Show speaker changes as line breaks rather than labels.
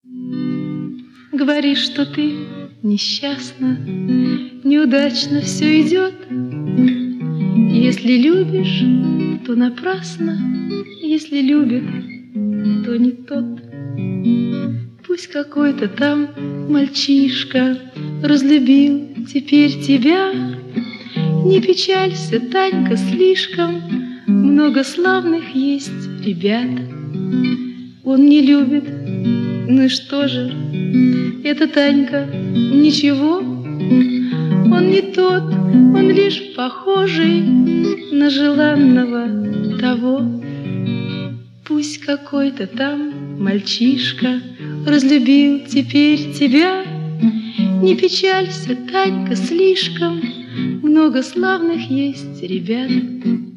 Говоришь, что ты несчастна, неудачно все идет. Если любишь, то напрасно, если любит, то не тот. Пусть какой-то там мальчишка разлюбил теперь тебя. Не печалься, Танька, слишком много славных есть ребят. Он не любит, ну и что же? Это, Танька, ничего. Он не тот, он лишь похожий на желанного того. Пусть какой-то там мальчишка разлюбил теперь тебя. Не печалься, Танька, слишком много славных есть ребят.